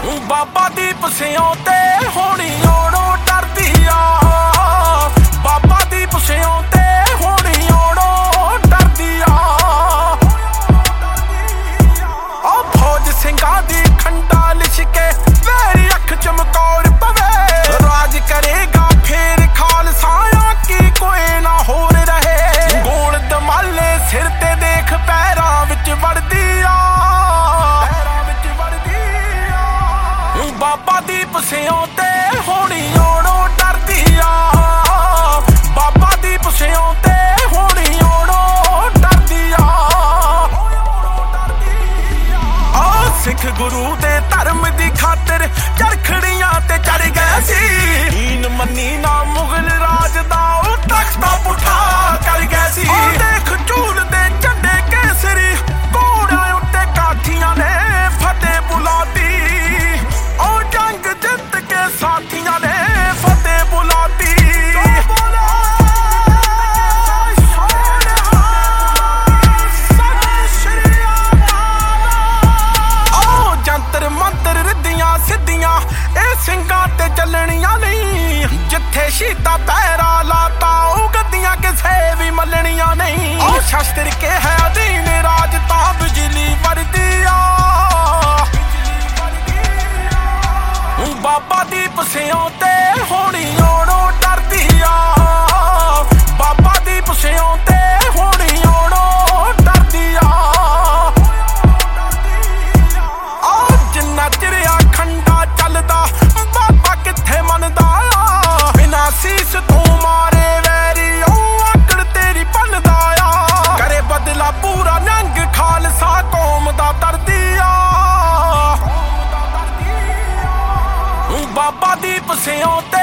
ਬਾਬਾ ਦੀਪ ਸਿਉਂ ਤੇ ਹੋਣੀ ਓੜੋਂ ਡਰਦੀ ਆ। ਬਾਬਾ ਦੀਪ ਸਿਉਂ ਤੇ ਹੋਣੀ ਓੜੋਂ ਡਰਦੀ ਆ। ਉਹ ਫੌਜ ਸਿੰਘਾਂ ਦੀ ਖੰਡਾ ਲਿਸ਼ਕੇ ਮੇਰੀ ਅੱਖ ਚਮਕੌਰ ਪਵੇ। ਰਾਜ ਕਰੇਗਾ ਫੇਰ ਖਾਲਸਾ ਕੀ ਕੋਈ ਨਾ ਹੋਰ ਰਹੇ। ਗੋਲ ਦਮਾਲੇ ਸਿਰ ਤੇ ਦੇਖ ਪੈਰਾਂ ਵਿੱਚ ਵੜਦੀ ਆ। ਬਾਬਾ ਦੀਪ ਸਿਉਂ ਤੇ ਹੋਣੀ ਓੜੋਂ ਡਰਦੀ ਆ। ਬਾਬਾ ਦੀਪ ਸਿਉਂ ਤੇ ਹੋਣੀ ਓੜੋਂ ਡਰਦੀ ਆ। ਸਿੱਖ ਗੁਰੂ ਦੇ ਧਰਮ ਦੀ ਖਾਤਰ ਚਰਖੜੀਆਂ ਤੇ ਚੜ ਗਏ ਸੀ। ਹੀਨ ਮੰਨੀ ਨਾ ਮੁਗਲ ਰਾਜ ਦਾ ਉਹ ਤਖਤਾ ਪੁੱਠਾ ਕਰ ਗਏ ਸੀ। ਦੇਖ ਝੂਲਦੇ ਝੰਡੇ ਕੇਸਰੀ ਘੋੜਿਆਂ ਉੱਤੇ ਕਾਠੀਆਂ ਨੇ ਫਤਿਹ ਬੁਲਾਤੀ। ਉਹ ਜੰਗ ਜਿੱਤ ਕੇ ਸਾਥੀਆਂ ਨੇ ਫਤਿਹ ਬੁਲਾਤੀ। ਉਹ ਜੰਤਰ ਮੰਤਰ ਰਿੱਧੀਆਂ ਸਿੱਧੀਆਂ ਇਹ ਸਿੰਘਾਂ ਤੇ ਚੱਲਣੀਆਂ ਨਹੀਂ। ਜਿੱਥੇ ਸ਼ਹੀਦਾਂ ਪੈਰਾ ਲਾਤਾ ਉਹ ਗੱਦੀਆਂ ਕਿਸੇ ਵੀ ਮੱਲਣੀਆਂ ਨਹੀਂ। ਉਹ ਸ਼ਸਤਰ ਕੇ ਹੈ ਅਧੀਨ ਰਾਜ ਤਾਂ ਬਿਜਲੀ ਵਰਦੀ ਆ। ਬਾਬਾ ਦੀਪ ਸਿਉਂ ਤੇ ਹੋਣੀ ਓੜੋਂ ਡਰਦੀ ਆ। ਬਾਬਾ ਦੀਪ ਸਿਉਂ ਤੇ ਹੋਣੀ ਓੜੋਂ ਡਰਦੀ ਆ। ਜਿੰਨਾ ਚਿਰ ਖੰਡਾ ਚੱਲਦਾ ਬਾਬਾ ਕਿੱਥੇ ਮੰਨਦਾ ਆ। ਬਿਨਾਂ ਸੀਸ ਤੋਂ ਮਾਰੇ ਵੈਰੀ ਉਹ ਆਕੜ ਤੇਰੀ ਭੰਨਦਾ ਆ। ਕਰੇ ਬਦਲਾ ਪੂਰਾ ਨੰਗ ਖਾਲਸਾ ਕੌਮ ਦਾ ਦਰਦੀ ਆ। ਬਾਬਾ ਦੀਪ ਸਿਉਂ ਤੇ